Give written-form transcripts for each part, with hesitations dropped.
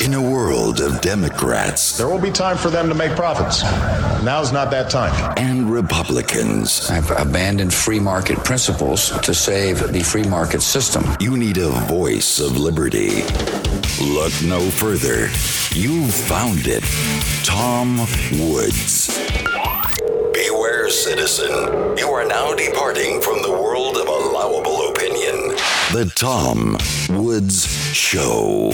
In a world of Democrats, there will be time for them to make profits. Now's not that time. And Republicans, I've abandoned free market principles to save the free market system. You need a voice of liberty. Look no further. You've found it. Tom Woods. Beware, citizen. You are now departing from the world of allowable opinion. The Tom Woods Show.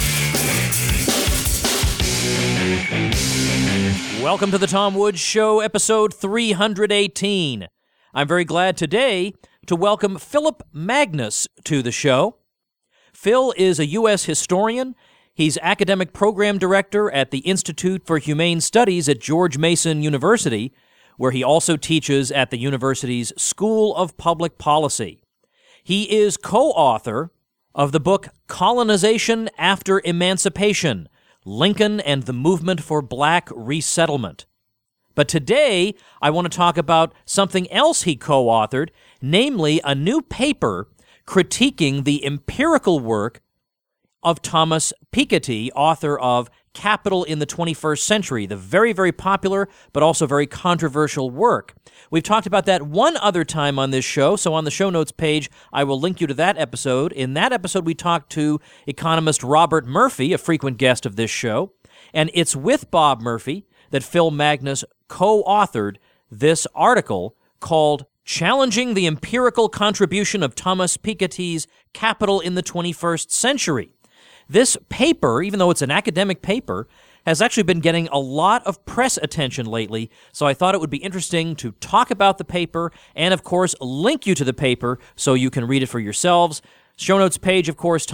Welcome to the Tom Woods Show, episode 318. I'm very glad today to welcome Philip Magness to the show. Phil is a U.S. historian. He's academic program director at the Institute for Humane Studies at George Mason University, where he also teaches at the university's School of Public Policy. He is co-author of the book Colonization After Emancipation, Lincoln and the Movement for Black Resettlement. But today, I want to talk about something else he co-authored, namely a new paper critiquing the empirical work of Thomas Piketty, author of Capital in the 21st Century, the very, very popular but also very controversial work. We've talked about that one other time on this show, so on the show notes page, I will link you to that episode. In that episode, we talked to economist Robert Murphy, a frequent guest of this show, and it's with Bob Murphy that Phil Magness co-authored this article called Challenging the Empirical Contribution of Thomas Piketty's Capital in the 21st Century. This paper, even though it's an academic paper, has actually been getting a lot of press attention lately, so I thought it would be interesting to talk about the paper and, of course, link you to the paper so you can read it for yourselves. Show notes page, of course,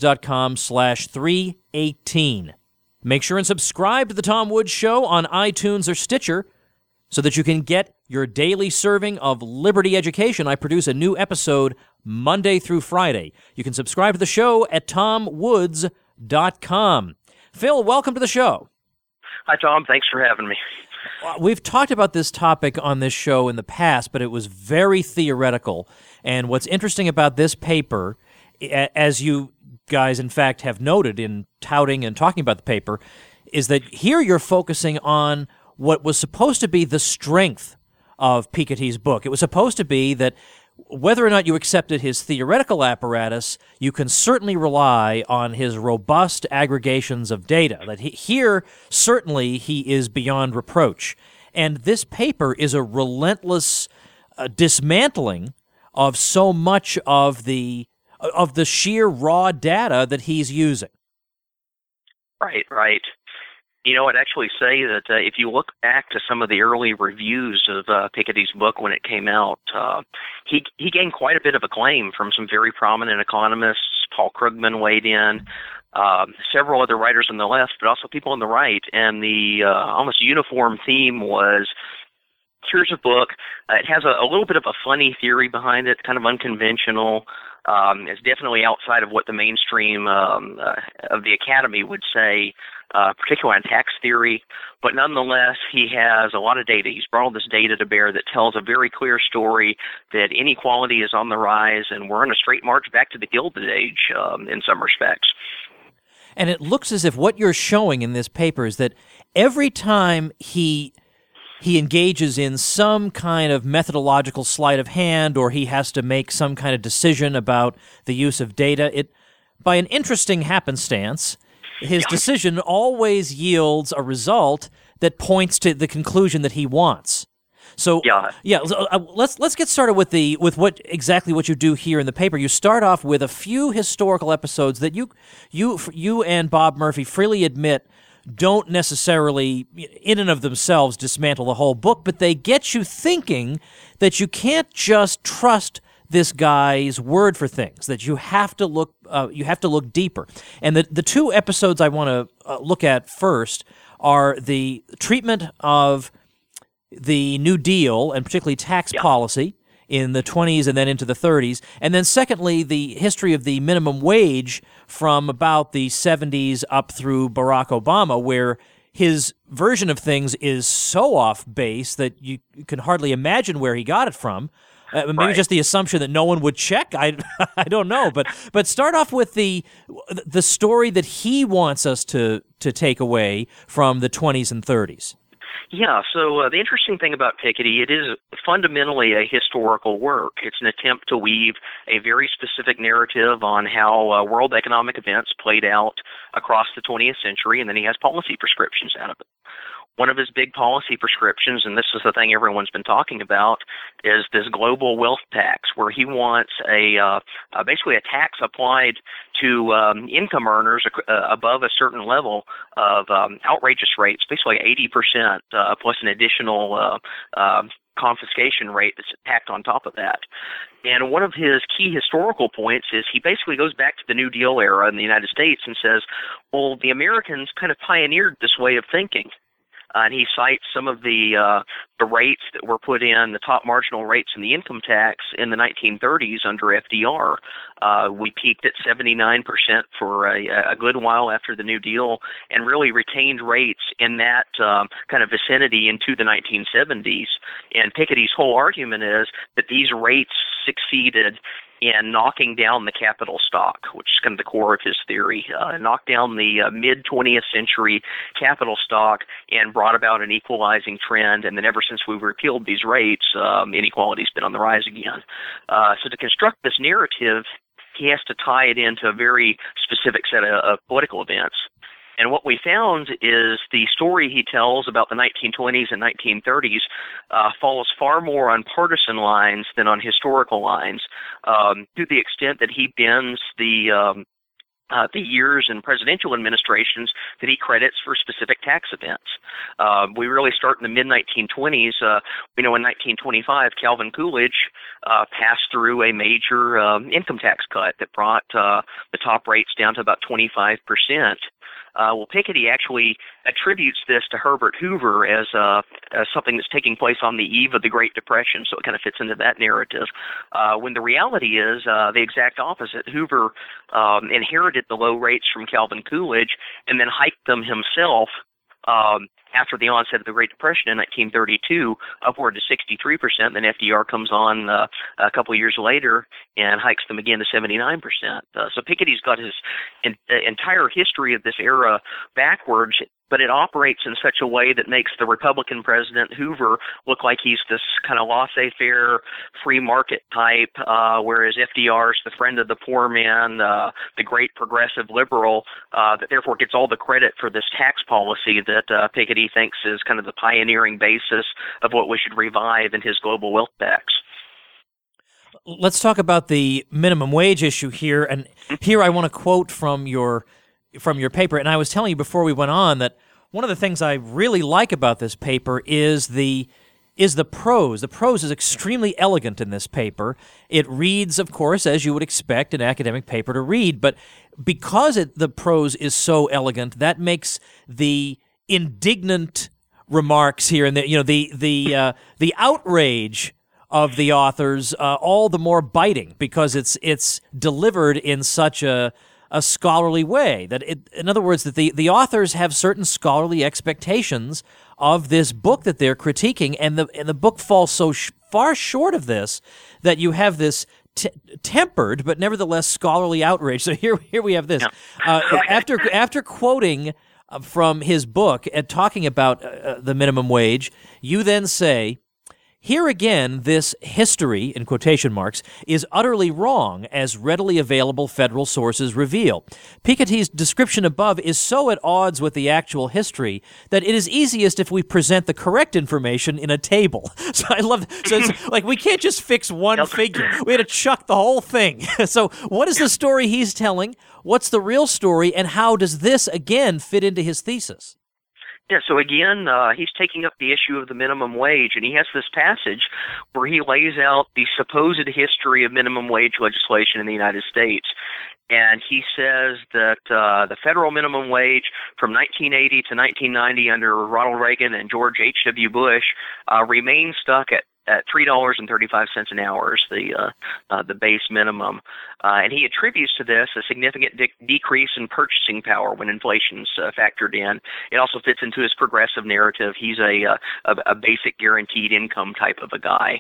tomwoods.com/318. Make sure and subscribe to The Tom Woods Show on iTunes or Stitcher so that you can get your daily serving of liberty education. I produce a new episode Monday through Friday. You can subscribe to the show at tomwoods.com. Phil, welcome to the show. Hi, Tom. Thanks for having me. We've talked about this topic on this show in the past, but it was very theoretical. And what's interesting about this paper, as you guys, in fact, have noted in touting and talking about the paper, is that here you're focusing on what was supposed to be the strength of Piketty's book. It was supposed to be that whether or not you accepted his theoretical apparatus, you can certainly rely on his robust aggregations of data. That here, certainly, he is beyond reproach. And this paper is a relentless dismantling of so much of the sheer raw data that he's using. Right. You know, I'd actually say that if you look back to some of the early reviews of Piketty's book when it came out, he gained quite a bit of acclaim from some very prominent economists. Paul Krugman weighed in, several other writers on the left, but also people on the right. And the almost uniform theme was, here's a book. It has a little bit of a funny theory behind it, kind of unconventional. It's definitely outside of what the mainstream of the academy would say, particularly on tax theory. But nonetheless, he has a lot of data. He's brought all this data to bear that tells a very clear story that inequality is on the rise, and we're on a straight march back to the Gilded Age in some respects. And it looks as if what you're showing in this paper is that every time he engages in some kind of methodological sleight of hand, or he has to make some kind of decision about the use of data, by an interesting happenstance, his decision always yields a result that points to the conclusion that he wants. So let's get started with what you do here in the paper. You start off with a few historical episodes that you and Bob Murphy freely admit don't necessarily, in and of themselves, dismantle the whole book, but they get you thinking that you can't just trust this guy's word for things, that you have to look deeper. And the two episodes I want to look at first are the treatment of the New Deal, and particularly tax policy, in the 20s and then into the 30s. And then secondly, the history of the minimum wage from about the 70s up through Barack Obama, where his version of things is so off base that you can hardly imagine where he got it from. Maybe Right. just the assumption that no one would check. I don't know. But start off with the story that he wants us to take away from the 20s and 30s. Yeah, so the interesting thing about Piketty, it is fundamentally a historical work. It's an attempt to weave a very specific narrative on how world economic events played out across the 20th century, and then he has policy prescriptions out of it. One of his big policy prescriptions, and this is the thing everyone's been talking about, is this global wealth tax, where he wants basically a tax applied to income earners above a certain level of outrageous rates, basically 80% plus an additional confiscation rate that's tacked on top of that. And one of his key historical points is he basically goes back to the New Deal era in the United States and says, well, the Americans kind of pioneered this way of thinking. And he cites some of the rates that were put in, the top marginal rates in the income tax in the 1930s under FDR. We peaked at 79% for a good while after the New Deal, and really retained rates in that kind of vicinity into the 1970s. And Piketty's whole argument is that these rates succeeded in knocking down the capital stock, which is kind of the core of his theory, knocked down the mid-20th century capital stock and brought about an equalizing trend. And then ever since we repealed these rates, inequality's been on the rise again. So to construct this narrative, he has to tie it into a very specific set of political events. And what we found is the story he tells about the 1920s and 1930s follows far more on partisan lines than on historical lines, to the extent that he bends the years in presidential administrations that he credits for specific tax events. We really start in the mid-1920s. We know in 1925, Calvin Coolidge passed through a major income tax cut that brought the top rates down to about 25%. Well, Piketty actually attributes this to Herbert Hoover as something that's taking place on the eve of the Great Depression, so it kind of fits into that narrative. When the reality is the exact opposite. Hoover inherited the low rates from Calvin Coolidge and then hiked them himself after the onset of the Great Depression in 1932, upward to 63%. Then FDR comes on a couple of years later and hikes them again to 79%. So Piketty's got his entire history of this era backwards, but it operates in such a way that makes the Republican president Hoover look like he's this kind of laissez-faire, free market type, whereas FDR's the friend of the poor man, the great progressive liberal, that therefore gets all the credit for this tax policy that Piketty thinks is kind of the pioneering basis of what we should revive in his global wealth tax. Let's talk about the minimum wage issue here. And here I want to quote from your paper. And I was telling you before we went on that one of the things I really like about this paper is the prose. The prose is extremely elegant in this paper. It reads, of course, as you would expect an academic paper to read, but because the prose is so elegant, that makes the indignant remarks here and the outrage of the authors all the more biting because it's delivered in such a scholarly way. In other words, that the authors have certain scholarly expectations of this book that they're critiquing, and the book falls so far short of this that you have this tempered but nevertheless scholarly outrage. So here we have this. After quoting from his book and talking about the minimum wage, you then say, "Here again, this history, in quotation marks, is utterly wrong, as readily available federal sources reveal. Piketty's description above is so at odds with the actual history that it is easiest if we present the correct information in a table." So I love that. So it's like we can't just fix one figure. We had to chuck the whole thing. So what is the story he's telling? What's the real story? And how does this, again, fit into his thesis? Yeah, so again, he's taking up the issue of the minimum wage, and he has this passage where he lays out the supposed history of minimum wage legislation in the United States. And he says that the federal minimum wage from 1980 to 1990 under Ronald Reagan and George H.W. Bush remains stuck at $3.35 an hour is the base minimum, and he attributes to this a significant decrease in purchasing power when inflation's factored in. It also fits into his progressive narrative. He's a basic guaranteed income type of a guy.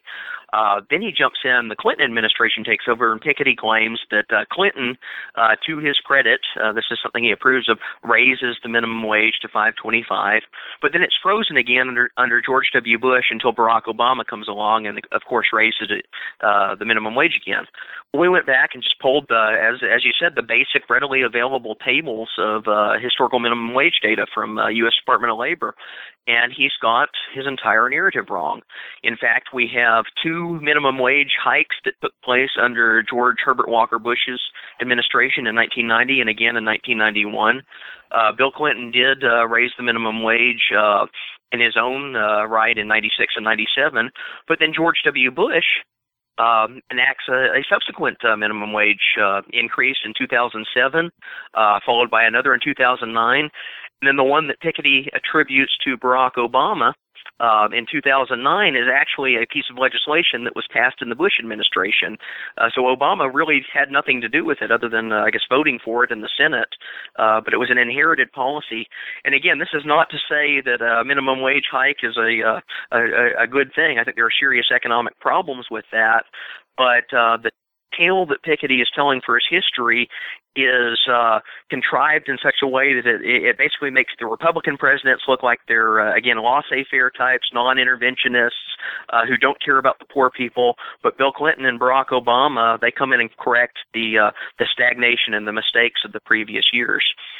Then he jumps in, the Clinton administration takes over, and Piketty claims that Clinton, to his credit, this is something he approves of, raises the minimum wage to $5.25, but then it's frozen again under George W. Bush until Barack Obama comes along and, of course, raises it, the minimum wage again. We went back and just pulled, as you said, the basic readily available tables of historical minimum wage data from U.S. Department of Labor, and he's got his entire narrative wrong. In fact, we have two minimum wage hikes that took place under George Herbert Walker Bush's administration in 1990 and again in 1991. Bill Clinton did raise the minimum wage in his own right in 96 and 97, but then George W. Bush enacts a subsequent minimum wage increase in 2007, followed by another in 2009, and then the one that Piketty attributes to Barack Obama in 2009 is actually a piece of legislation that was passed in the Bush administration. So Obama really had nothing to do with it other than, I guess, voting for it in the Senate. But it was an inherited policy. And again, this is not to say that a minimum wage hike is a good thing. I think there are serious economic problems with that. But the tale that Piketty is telling for his history is contrived in such a way that it basically makes the Republican presidents look like they're, again, laissez-faire types, non-interventionists who don't care about the poor people. But Bill Clinton and Barack Obama, they come in and correct the stagnation and the mistakes of the previous years.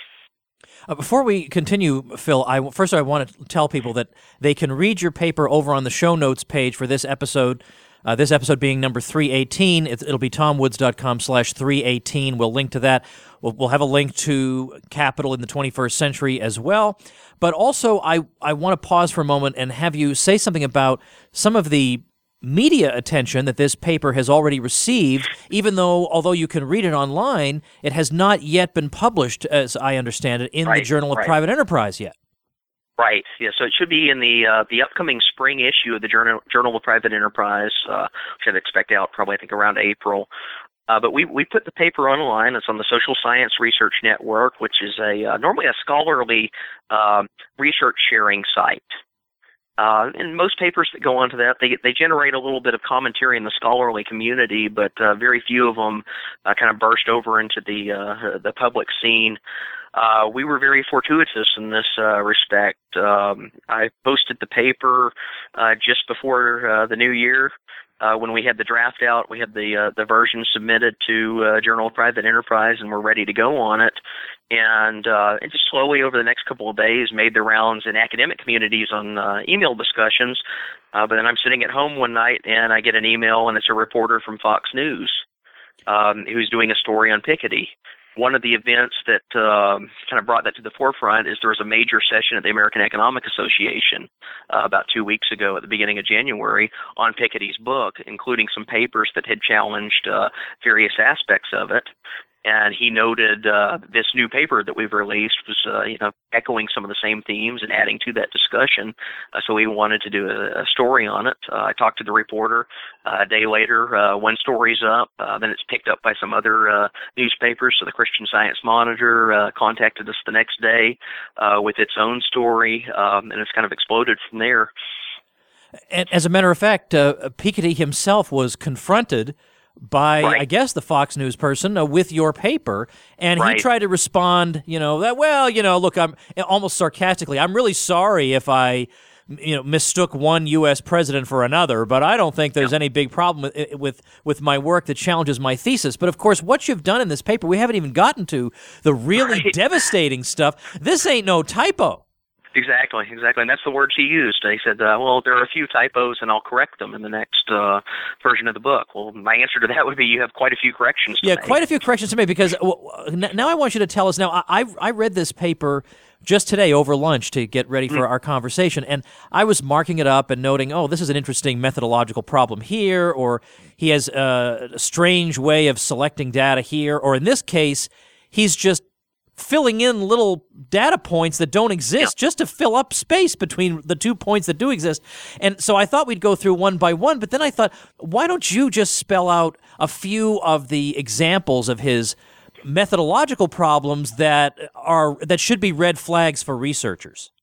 Before we continue, Phil, I want to tell people that they can read your paper over on the show notes page for this episode. This episode being number 318, it'll be tomwoods.com/318. We'll link to that. We'll have a link to Capital in the 21st Century as well. But also, I want to pause for a moment and have you say something about some of the media attention that this paper has already received, although you can read it online, it has not yet been published, as I understand it, in the Journal of Private Enterprise yet. Right. Yeah. So it should be in the upcoming spring issue of the Journal of Private Enterprise, which I'd expect out probably, I think, around April. But we put the paper online. It's on the Social Science Research Network, which is normally a scholarly research sharing site. And most papers that go onto that, they generate a little bit of commentary in the scholarly community, but very few of them kind of burst over into the public scene. We were very fortuitous in this respect. I posted the paper just before the new year. When we had the draft out, we had the version submitted to Journal of Private Enterprise, and we're ready to go on it. And it just slowly over the next couple of days made the rounds in academic communities on email discussions. But then I'm sitting at home one night, and I get an email, and it's a reporter from Fox News who's doing a story on Piketty. One of the events that kind of brought that to the forefront is there was a major session at the American Economic Association about 2 weeks ago at the beginning of January on Piketty's book, including some papers that had challenged various aspects of it. And he noted this new paper that we've released was, echoing some of the same themes and adding to that discussion. So we wanted to do a story on it. I talked to the reporter. A day later, one story's up. Then it's picked up by some other newspapers. So the Christian Science Monitor contacted us the next day with its own story, and it's kind of exploded from there. And as a matter of fact, Piketty himself was confronted by, I guess, the Fox News person with your paper, and he tried to respond, look, I'm almost sarcastically, I'm really sorry if I, mistook one U.S. president for another, but I don't think there's any big problem with my work that challenges my thesis. But of course, what you've done in this paper, we haven't even gotten to the really devastating stuff. This ain't no typo. Exactly, and that's the words he used. He said, well, there are a few typos, and I'll correct them in the next version of the book. Well, my answer to that would be you have quite a few corrections to make. Quite a few corrections to make, because now I want you to tell us. Now, I read this paper just today over lunch to get ready for our conversation, and I was marking it up and noting, this is an interesting methodological problem here, or he has a strange way of selecting data here, or in this case, he's just filling in little data points that don't exist just to fill up space between the 2 points that do exist. And so I thought we'd go through one by one, but then I thought, why don't you just spell out a few of the examples of his methodological problems that should be red flags for researchers?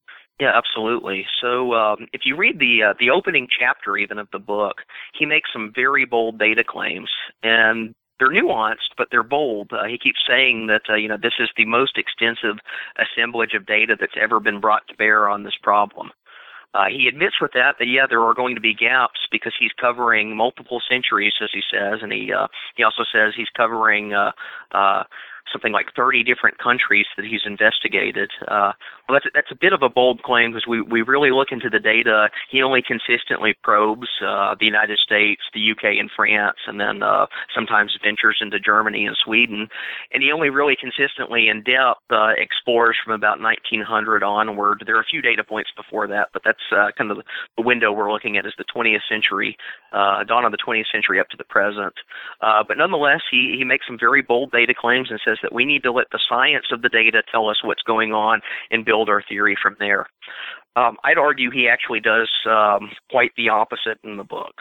Yeah, absolutely. So if you read the opening chapter even of the book, he makes some very bold data claims, and they're nuanced, but they're bold. He keeps saying that this is the most extensive assemblage of data that's ever been brought to bear on this problem. He admits with that yeah, there are going to be gaps because he's covering multiple centuries, as he says, and he also says he's covering something like 30 different countries that he's investigated. Well, that's a bit of a bold claim because we really look into the data. He only consistently probes the United States, the UK, and France, and then sometimes ventures into Germany and Sweden. And he only really consistently in depth explores from about 1900 onward. There are a few data points before that, but that's kind of the window we're looking at is the 20th century, dawn of the 20th century up to the present. But nonetheless, he makes some very bold data claims and says that we need to let the science of the data tell us what's going on and build our theory from there. I'd argue he actually does quite the opposite in the book.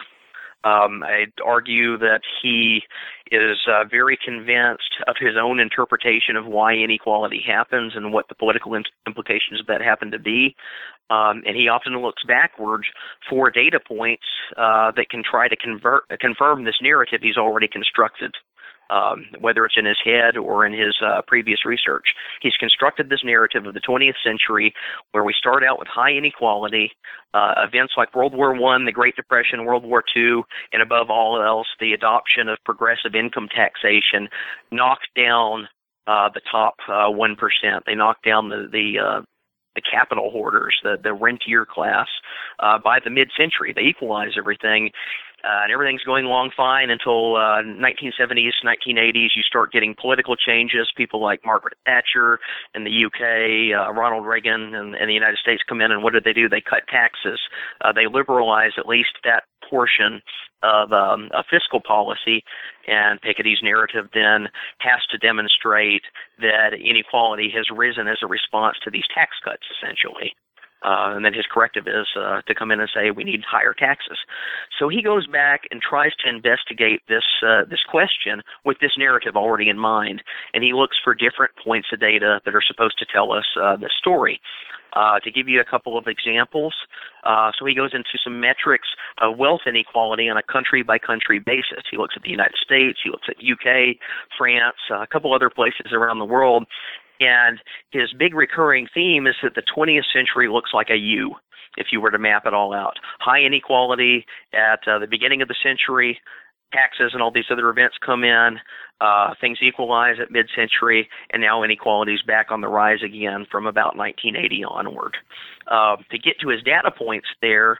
I'd argue that he is very convinced of his own interpretation of why inequality happens and what the political implications of that happen to be. And he often looks backwards for data points that can try to confirm this narrative he's already constructed. Whether it's in his head or in his previous research. He's constructed this narrative of the 20th century where we start out with high inequality, events like World War I, the Great Depression, World War II, and above all else, the adoption of progressive income taxation knocked down the top 1%. They knocked down the capital hoarders, the rentier class. By the mid-century, they equalize everything. And everything's going along fine until 1970s, 1980s. You start getting political changes. People like Margaret Thatcher in the UK, Ronald Reagan in the United States come in, and what do? They cut taxes. They liberalize at least that portion of a fiscal policy, and Piketty's narrative then has to demonstrate that inequality has risen as a response to these tax cuts, essentially. And then his corrective is to come in and say we need higher taxes. So he goes back and tries to investigate this question with this narrative already in mind, and he looks for different points of data that are supposed to tell us the story. To give you a couple of examples, so he goes into some metrics of wealth inequality on a country-by-country basis. He looks at the United States, he looks at UK, France, a couple other places around the world, and his big recurring theme is that the 20th century looks like a U, if you were to map it all out. High inequality at the beginning of the century, taxes and all these other events come in, things equalize at mid-century, and now inequality is back on the rise again from about 1980 onward. To get to his data points there,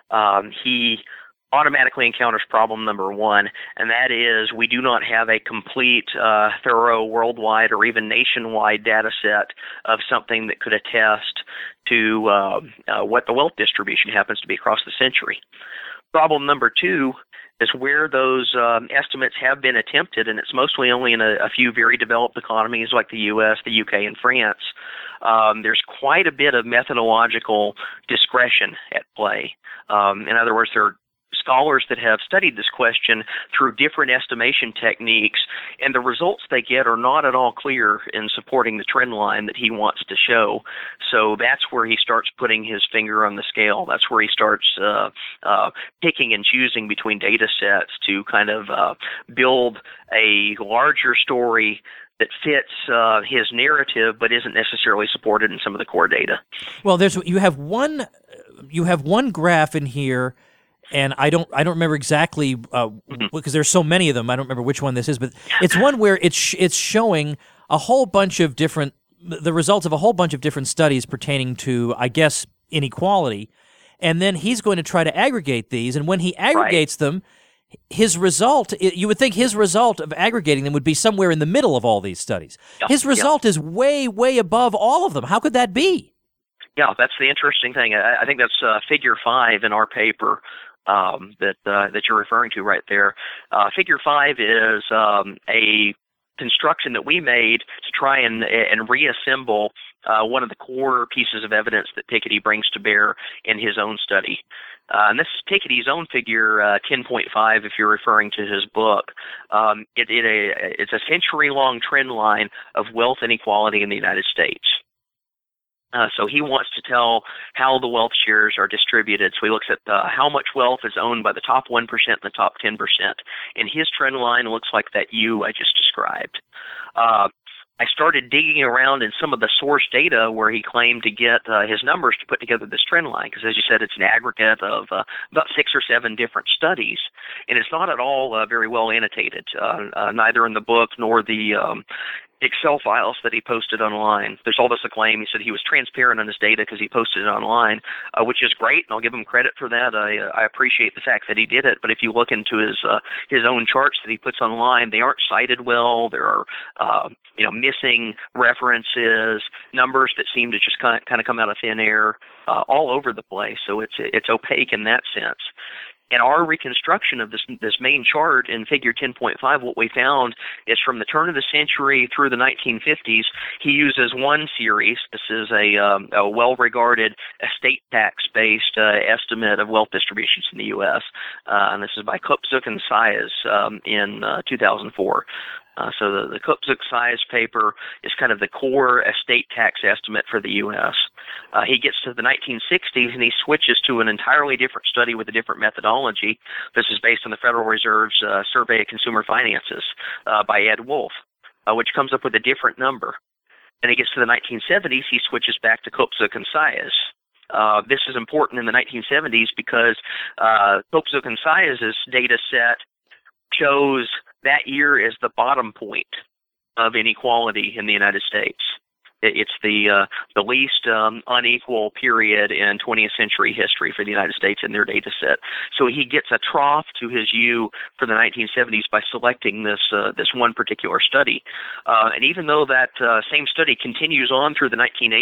he automatically encounters problem number one, and that is we do not have a complete, thorough worldwide or even nationwide data set of something that could attest to what the wealth distribution happens to be across the century. Problem number two is where those estimates have been attempted, and it's mostly only in a few very developed economies like the U.S., the U.K., and France. There's quite a bit of methodological discretion at play. In other words, there are scholars that have studied this question through different estimation techniques, and the results they get are not at all clear in supporting the trend line that he wants to show. So that's where he starts putting his finger on the scale. That's where he starts picking and choosing between data sets to kind of build a larger story that fits his narrative but isn't necessarily supported in some of the core data. Well, you have one graph in here, and I don't remember exactly because there's so many of them. I don't remember which one this is, but it's one where it's showing a whole bunch of the results of a whole bunch of different studies pertaining to, I guess, inequality, and then he's going to try to aggregate these. And when he aggregates them, his result, you would think his result of aggregating them would be somewhere in the middle of all these studies. His result is way, way above all of them. How could that be? Yeah, that's the interesting thing. I think that's Figure 5 in our paper. That you're referring to right there. Figure 5 is a construction that we made to try and reassemble one of the core pieces of evidence that Piketty brings to bear in his own study. And this is Piketty's own figure 10.5, if you're referring to his book. It's a century-long trend line of wealth inequality in the United States. So he wants to tell how the wealth shares are distributed. So he looks at how much wealth is owned by the top 1% and the top 10%. And his trend line looks like that I just described. I started digging around in some of the source data where he claimed to get his numbers to put together this trend line, because as you said, it's an aggregate of about 6 or 7 different studies, and it's not at all very well annotated, neither in the book nor the Excel files that he posted online. There's all this acclaim. He said he was transparent on his data because he posted it online, which is great, and I'll give him credit for that. I appreciate the fact that he did it, but if you look into his own charts that he puts online, they aren't cited well. There are missing references, numbers that seem to just kind of come out of thin air all over the place. So it's opaque in that sense. In our reconstruction of this main chart in Figure 10.5, what we found is from the turn of the century through the 1950s, he uses one series. This is a well-regarded estate tax-based estimate of wealth distributions in the U.S., and this is by Kopczuk and Saez in 2004. So the Kopczuk-Saez paper is kind of the core estate tax estimate for the U.S. He gets to the 1960s and he switches to an entirely different study with a different methodology. This is based on the Federal Reserve's Survey of Consumer Finances by Ed Wolf, which comes up with a different number. And he gets to the 1970s, he switches back to Kopczuk and Saez. This is important in the 1970s because Kopczuk and Saez's data set shows that year is the bottom point of inequality in the United States. It's the least unequal period in 20th century history for the United States in their data set. So he gets a trough to his U for the 1970s by selecting this one particular study. And even though that same study continues on through the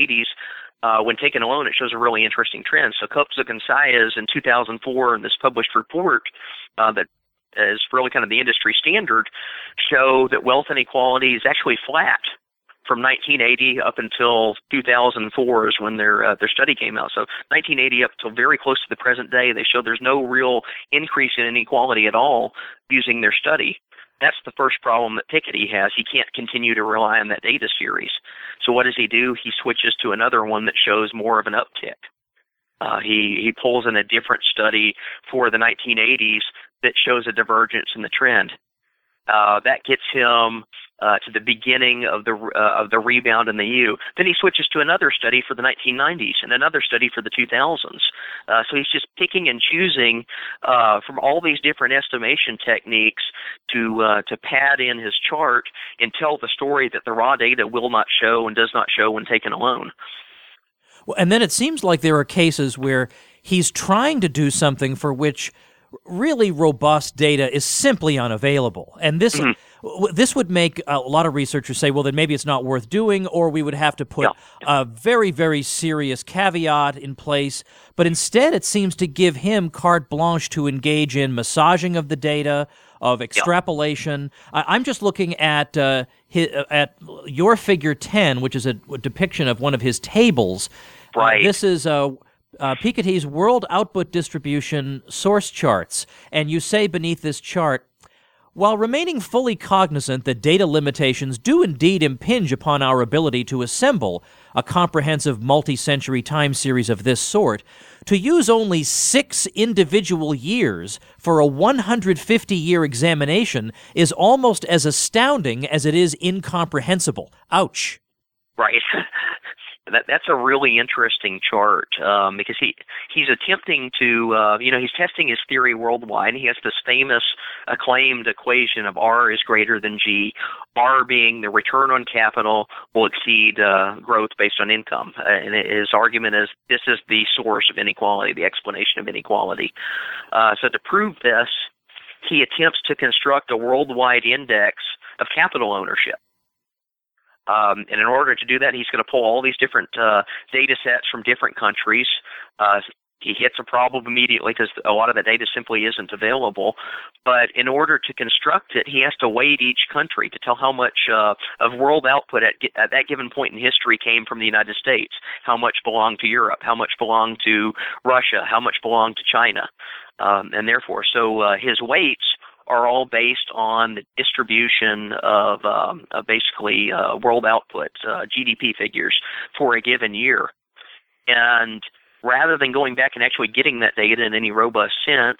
1980s, when taken alone, it shows a really interesting trend. So Kopczuk and Saez in 2004 in this published report that is really kind of the industry standard, show that wealth inequality is actually flat from 1980 up until 2004 is when their study came out. So 1980 up till very close to the present day, they show there's no real increase in inequality at all using their study. That's the first problem that Piketty has. He can't continue to rely on that data series. So what does he do? He switches to another one that shows more of an uptick. He pulls in a different study for the 1980s that shows a divergence in the trend. That gets him to the beginning of the rebound in the U. Then he switches to another study for the 1990s and another study for the 2000s. So he's just picking and choosing from all these different estimation techniques to pad in his chart and tell the story that the raw data will not show and does not show when taken alone. Well, and then it seems like there are cases where he's trying to do something for which really robust data is simply unavailable. And this would make a lot of researchers say, well, then maybe it's not worth doing, or we would have to put a very, very serious caveat in place. But instead, it seems to give him carte blanche to engage in massaging of the data, of extrapolation. I'm just looking at your Figure 10, which is a depiction of one of his tables. Right. This is Piketty's World Output Distribution Source Charts, and you say beneath this chart, while remaining fully cognizant that data limitations do indeed impinge upon our ability to assemble a comprehensive multi-century time series of this sort, to use only 6 individual years for a 150-year examination is almost as astounding as it is incomprehensible. Ouch. Right. That's a really interesting chart because he's attempting to, he's testing his theory worldwide. He has this famous acclaimed equation of R is greater than G, R being the return on capital will exceed growth based on income. And his argument is this is the source of inequality, the explanation of inequality. So to prove this, he attempts to construct a worldwide index of capital ownership. And in order to do that, he's going to pull all these different data sets from different countries. He hits a problem immediately because a lot of the data simply isn't available. But in order to construct it, he has to weight each country to tell how much of world output at that given point in history came from the United States, how much belonged to Europe, how much belonged to Russia, how much belonged to China, and therefore. So his weights are all based on the distribution of basically world output, GDP figures for a given year. And rather than going back and actually getting that data in any robust sense,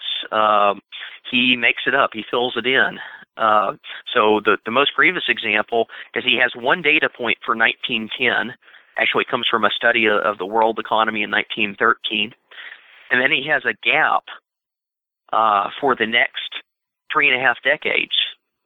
he makes it up. He fills it in. So the most grievous example is he has one data point for 1910. Actually, it comes from a study of the world economy in 1913. And then he has a gap for the next 3.5 decades,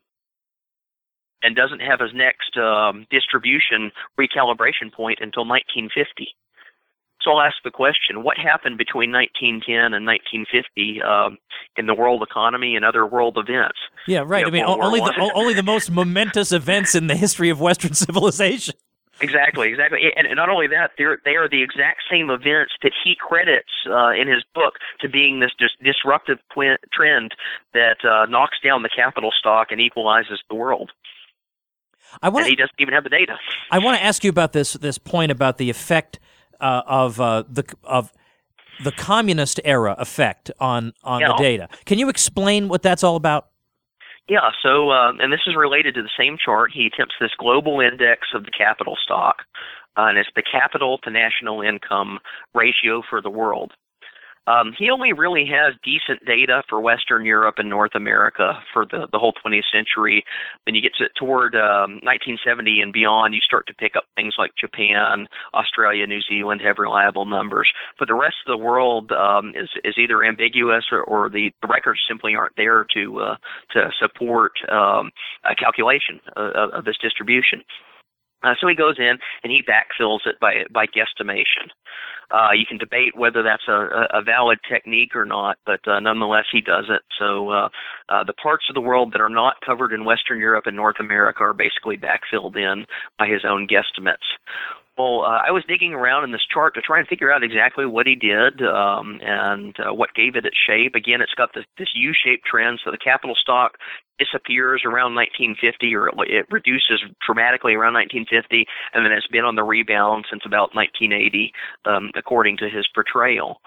and doesn't have his next distribution recalibration point until 1950. So I'll ask the question, what happened between 1910 and 1950 in the world economy and other world events? Yeah, right. I mean, only the most momentous events in the history of Western civilization. Exactly. And not only that, they are the exact same events that he credits in his book to being this disruptive trend that knocks down the capital stock and equalizes the world. And he doesn't even have the data. I want to ask you about this point about the effect of the communist era effect on the data. Can you explain what that's all about? Yeah, so, and this is related to the same chart. He attempts this global index of the capital stock, and it's the capital to national income ratio for the world. He only really has decent data for Western Europe and North America for the whole 20th century. When you get toward 1970 and beyond, you start to pick up things like Japan, Australia, New Zealand have reliable numbers. But the rest of the world is either ambiguous or the records simply aren't there to support a calculation of this distribution. So he goes in and he backfills it by guesstimation. You can debate whether that's a valid technique or not, but nonetheless he does it. So the parts of the world that are not covered in Western Europe and North America are basically backfilled in by his own guesstimates. Well, I was digging around in this chart to try and figure out exactly what he did and what gave it its shape. Again, it's got this U-shaped trend, so the capital stock disappears around 1950, or it reduces dramatically around 1950, and then it's been on the rebound since about 1980, according to his portrayal.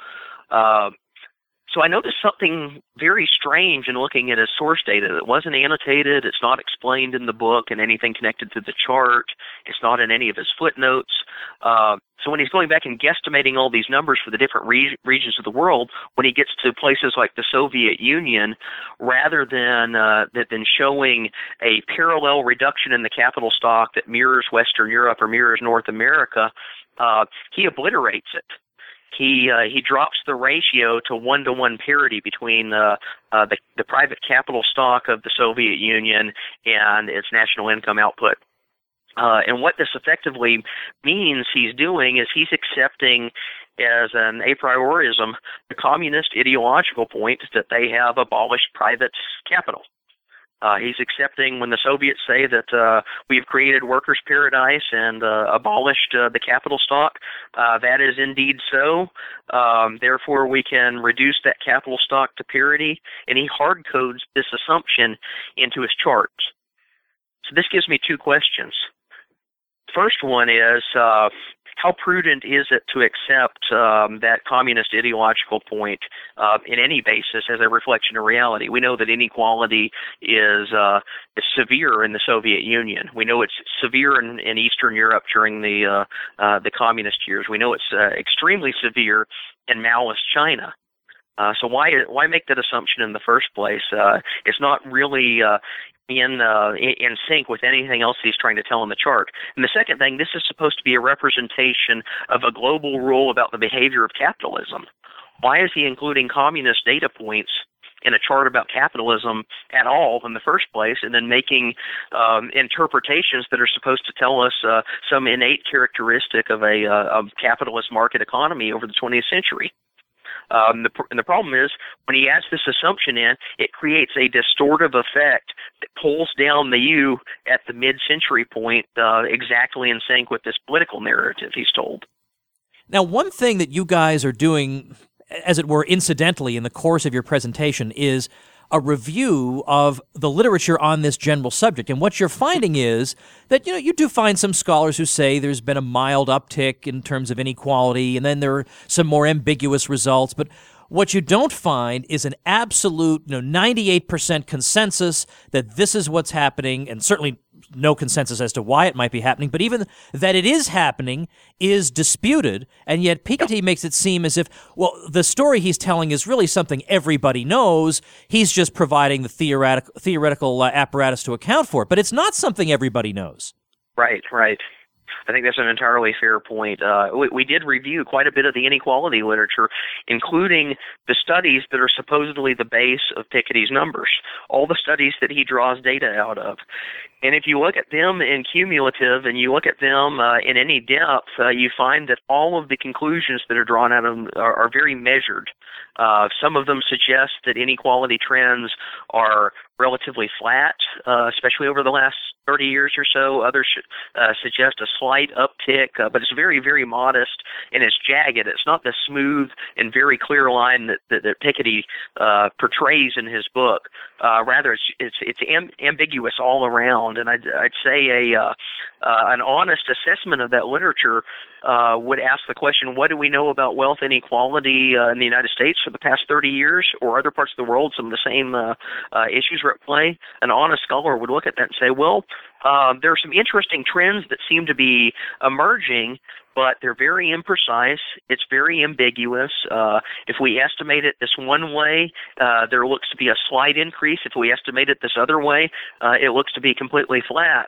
So I noticed something very strange in looking at his source data that wasn't annotated. It's not explained in the book and anything connected to the chart. It's not in any of his footnotes. So when he's going back and guesstimating all these numbers for the different regions of the world, when he gets to places like the Soviet Union, rather than showing a parallel reduction in the capital stock that mirrors Western Europe or mirrors North America, he obliterates it. He drops the ratio to 1-to-1 parity between the private capital stock of the Soviet Union and its national income output. And what this effectively means he's doing is he's accepting as an a priorism the communist ideological point that they have abolished private capital. He's accepting when the Soviets say that we've created workers' paradise and abolished the capital stock. That is indeed so. Therefore, we can reduce that capital stock to parity, and he hard codes this assumption into his charts. So this gives me two questions. First one is, how prudent is it to accept that communist ideological point in any basis as a reflection of reality? We know that inequality is severe in the Soviet Union. We know it's severe in Eastern Europe during the communist years. We know it's extremely severe in Maoist China. So why make that assumption in the first place? It's not really in sync with anything else he's trying to tell in the chart. And the second thing, this is supposed to be a representation of a global rule about the behavior of capitalism. Why is he including communist data points in a chart about capitalism at all in the first place, and then making interpretations that are supposed to tell us some innate characteristic of a capitalist market economy over the 20th century? And the problem is, when he adds this assumption in, it creates a distortive effect that pulls down the U at the mid-century point exactly in sync with this political narrative he's told. Now, one thing that you guys are doing, as it were, incidentally in the course of your presentation is a review of the literature on this general subject. And what you're finding is that, you do find some scholars who say there's been a mild uptick in terms of inequality, and then there are some more ambiguous results. But what you don't find is an absolute 98% consensus that this is what's happening, and certainly no consensus as to why it might be happening, but even that it is happening is disputed, and yet Piketty makes it seem as if, well, the story he's telling is really something everybody knows. He's just providing the theoretical apparatus to account for it, but it's not something everybody knows. Right. I think that's an entirely fair point. We did review quite a bit of the inequality literature, including the studies that are supposedly the base of Piketty's numbers, all the studies that he draws data out of. And if you look at them in cumulative and you look at them in any depth, you find that all of the conclusions that are drawn out of them are very measured. Some of them suggest that inequality trends are relatively flat, especially over the last 30 years or so. Others suggest a slight uptick, but it's very, very modest, and it's jagged. It's not the smooth and very clear line that Piketty portrays in his book. Rather, it's ambiguous all around. And I'd say an honest assessment of that literature would ask the question, what do we know about wealth inequality in the United States for the past 30 years, or other parts of the world? Some of the same issues are at play. An honest scholar would look at that and say, well, there are some interesting trends that seem to be emerging, but they're very imprecise. It's very ambiguous. If we estimate it this one way, there looks to be a slight increase. If we estimate it this other way, it looks to be completely flat.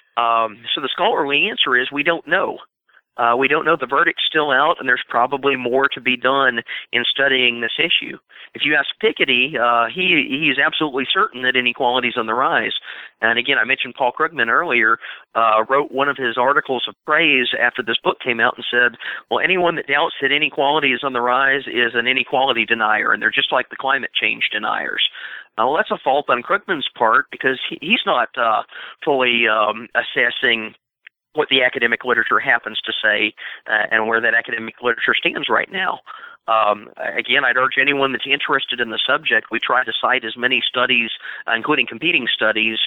So the scholarly answer is we don't know. We don't know. The verdict's still out, and there's probably more to be done in studying this issue. If you ask Piketty, he is absolutely certain that inequality is on the rise. And again, I mentioned Paul Krugman earlier, wrote one of his articles of praise after this book came out and said, well, anyone that doubts that inequality is on the rise is an inequality denier, and they're just like the climate change deniers. Well, that's a fault on Krugman's part because he's not fully assessing what the academic literature happens to say and where that academic literature stands right now. Again, I'd urge anyone that's interested in the subject, we try to cite as many studies, including competing studies,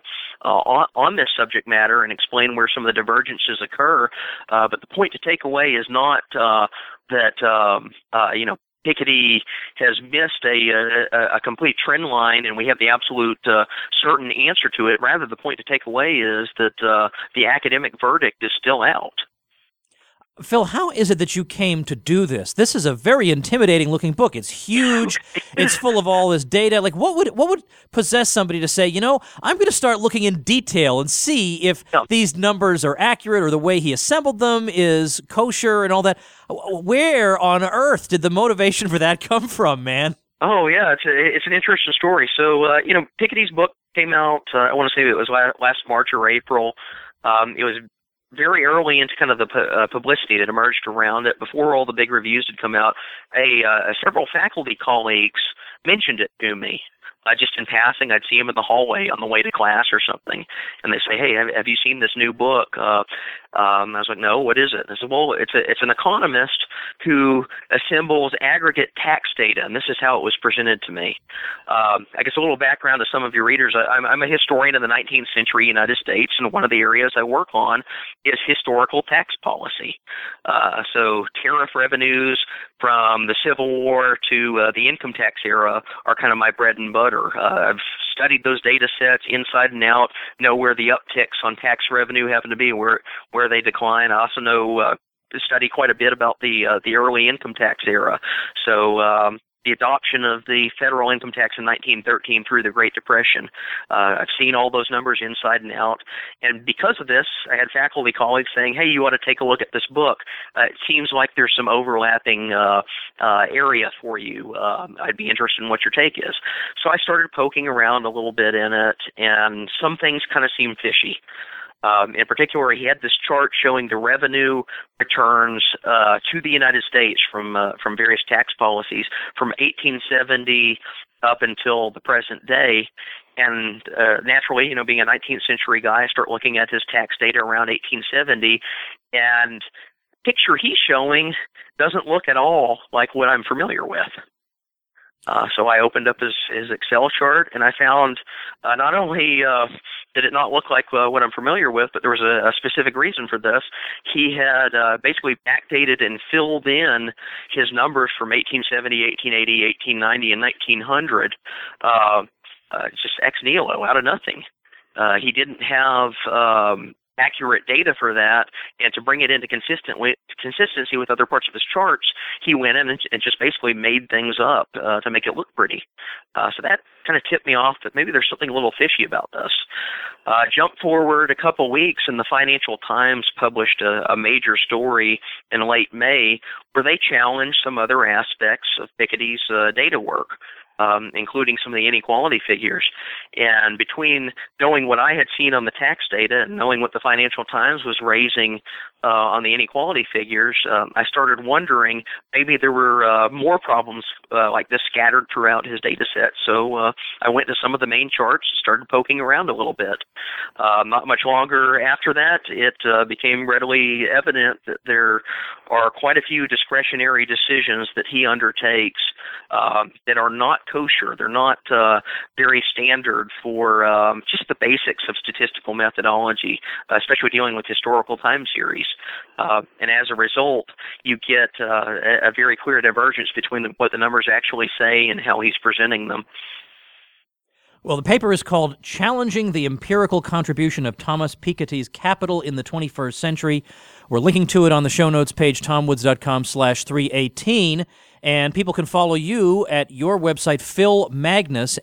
on this subject matter and explain where some of the divergences occur. But the point to take away is not that Piketty has missed a complete trend line and we have the absolute certain answer to it. Rather, the point to take away is that the academic verdict is still out. Phil, how is it that you came to do this? This is a very intimidating looking book. It's huge. It's full of all this data. Like, what would possess somebody to say, I'm going to start looking in detail and see if these numbers are accurate or the way he assembled them is kosher and all that? Where on earth did the motivation for that come from, man? Oh, yeah, it's an interesting story. So, Piketty's book came out, I want to say it was last March or April. It was very early into kind of the publicity that emerged around it. Before all the big reviews had come out, several faculty colleagues mentioned it to me. Just in passing, I'd see him in the hallway on the way to class or something, and they say, "Hey, have you seen this new book?" I was like, "No, what is it?" I said, "Well, it's an economist who assembles aggregate tax data, and this is how it was presented to me." I guess a little background to some of your readers: I'm a historian of the 19th century United States, and one of the areas I work on is historical tax policy. So tariff revenues from the Civil War to the income tax era are kind of my bread and butter. I've studied those data sets inside and out, know where the upticks on tax revenue happen to be, where they decline. I also study quite a bit about the early income tax era. So the adoption of the federal income tax in 1913 through the Great Depression. I've seen all those numbers inside and out. And because of this, I had faculty colleagues saying, "Hey, you ought to take a look at this book. It seems like there's some overlapping area for you. I'd be interested in what your take is." So I started poking around a little bit in it, and some things kind of seemed fishy. In particular, he had this chart showing the revenue returns to the United States from various tax policies from 1870 up until the present day. And naturally, being a 19th century guy, I start looking at his tax data around 1870, and the picture he's showing doesn't look at all like what I'm familiar with. So I opened up his Excel chart, and I found not only did it not look like what I'm familiar with, but there was a specific reason for this. He had basically backdated and filled in his numbers from 1870, 1880, 1890, and 1900, just ex nihilo, out of nothing. He didn't have accurate data for that, and to bring it into consistency with other parts of his charts, he went in and just basically made things up to make it look pretty. So that kind of tipped me off that maybe there's something a little fishy about this. Jump forward a couple weeks, and the Financial Times published a major story in late May where they challenged some other aspects of Piketty's data work, including some of the inequality figures. And between knowing what I had seen on the tax data and knowing what the Financial Times was raising on the inequality figures, I started wondering maybe there were more problems like this scattered throughout his data set. So I went to some of the main charts and started poking around a little bit. Not much longer after that, it became readily evident that there are quite a few discretionary decisions that he undertakes that are not kosher. They're not very standard for just the basics of statistical methodology, especially dealing with historical time series. And as a result, you get a very clear divergence between what the numbers actually say and how he's presenting them. Well, the paper is called Challenging the Empirical Contribution of Thomas Piketty's Capital in the 21st Century. We're linking to it on the show notes page, tomwoods.com/318. And people can follow you at your website, Phil Magness,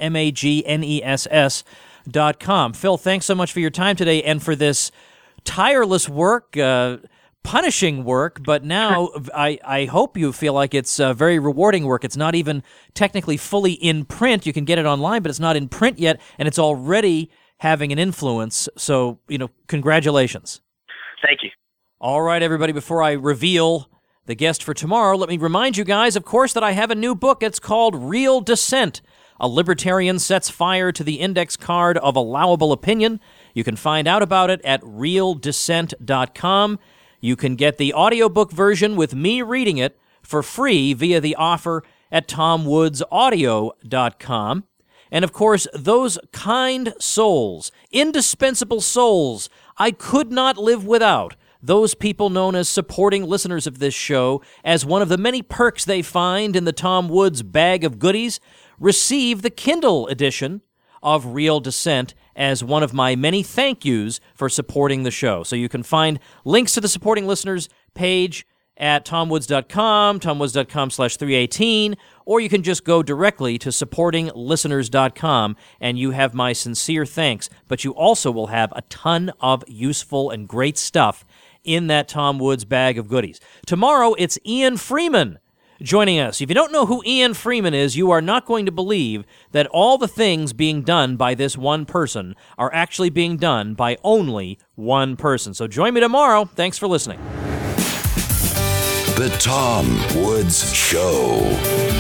MAGNESS.com. Phil, thanks so much for your time today and for this tireless work, punishing work, but now I hope you feel like it's very rewarding work. It's not even technically fully in print. You can get it online, but it's not in print yet, and it's already having an influence. So, congratulations. Thank you. All right, everybody, before I reveal the guest for tomorrow, let me remind you guys, of course, that I have a new book. It's called Real Dissent. A Libertarian Sets Fire to the Index Card of Allowable Opinion. You can find out about it at realdissent.com. You can get the audiobook version with me reading it for free via the offer at tomwoodsaudio.com. And of course, those kind souls, indispensable souls I could not live without, those people known as supporting listeners of this show, as one of the many perks they find in the Tom Woods bag of goodies, receive the Kindle edition of Real Dissent as one of my many thank yous for supporting the show. So you can find links to the supporting listeners page at tomwoods.com, tomwoods.com/318, or you can just go directly to supportinglisteners.com, and you have my sincere thanks. But you also will have a ton of useful and great stuff in that Tom Woods bag of goodies. Tomorrow, it's Ian Freeman joining us. If you don't know who Ian Freeman is, you are not going to believe that all the things being done by this one person are actually being done by only one person. So join me tomorrow. Thanks for listening. The Tom Woods Show.